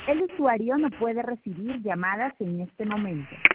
El usuario no puede recibir llamadas en este momento.